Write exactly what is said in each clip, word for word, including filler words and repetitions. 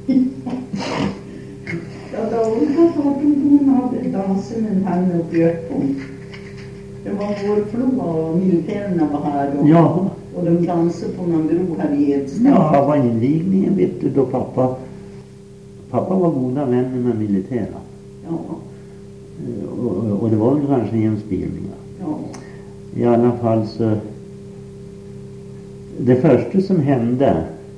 Ja, då var hon hade dansen med henne uppe i Öppon. Det var vår flå och militärerna var här då. Ja. Och de dansade på någon bro här i Edstad. Ja, det var invigningen, vet du, då pappa pappa var goda vänner med militära. Ja. Och, och det var väl kanske inspelningar. Ja. I alla fall så det första som hände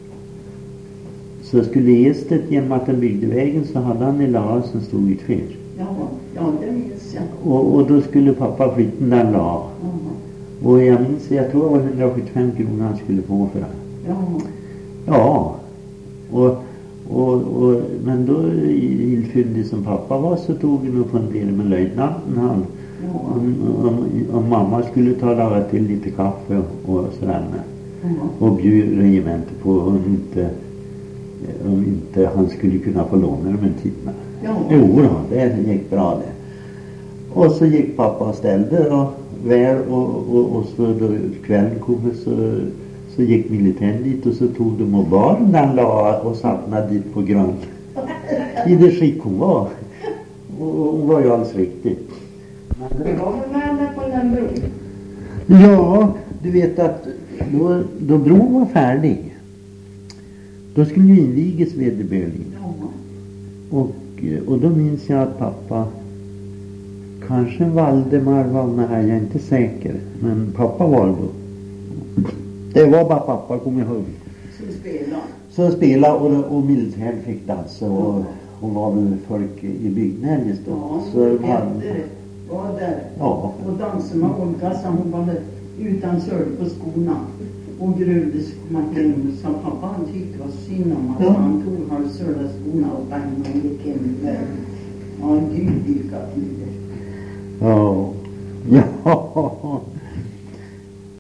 så skulle Estet, genom att han byggde vägen, så hade han en la som stod i ett fyr. Ja, ja, det minns jag. Och, och då skulle pappa flytta den la. Ja. Och jag minns, jag tror det var hundrasjuttiofem kronor han skulle få för det. Ja. Ja. Och, och, och, men då, illfyndig som pappa var, så tog han och funderade med löjtnanten han. Ja. Om, om, om mamma skulle ta och laga till lite kaffe och, och sådär med. Ja. Och bjuda regementet på om inte, om inte han skulle kunna få låna dem en timme. Ja. Jo då, det gick bra det. Och så gick pappa och ställde och väl och, och, och så då kvällen kom så, så gick militären dit och så tog de och bar den la och sattnade dit på grund. I det skick hon var. Och hon var ju alls riktig. Men det var väl med på den bron? Ja, du vet att då, då bron var färdig, då skulle ju invigas vederbörligen. Ja. Och, och då minns jag att pappa, kanske Valdemar var med här, jag är inte säker, men pappa var då. Det var bara pappa, kom jag ihåg. Så spelade. Så spelade och, och militären fick dansa och hon var väl folk i byggnaden just då. Ja, så det var, Petter var där. Ja. Och dansade med Olga, så hon var utan sörd på skorna. Och grövde så kom han hem och sa pappa, han tyckte det var synd om att Ja. han tog har sörda skorna och bang och gick hem med. Ja, gud vilka tider. ja. Ja.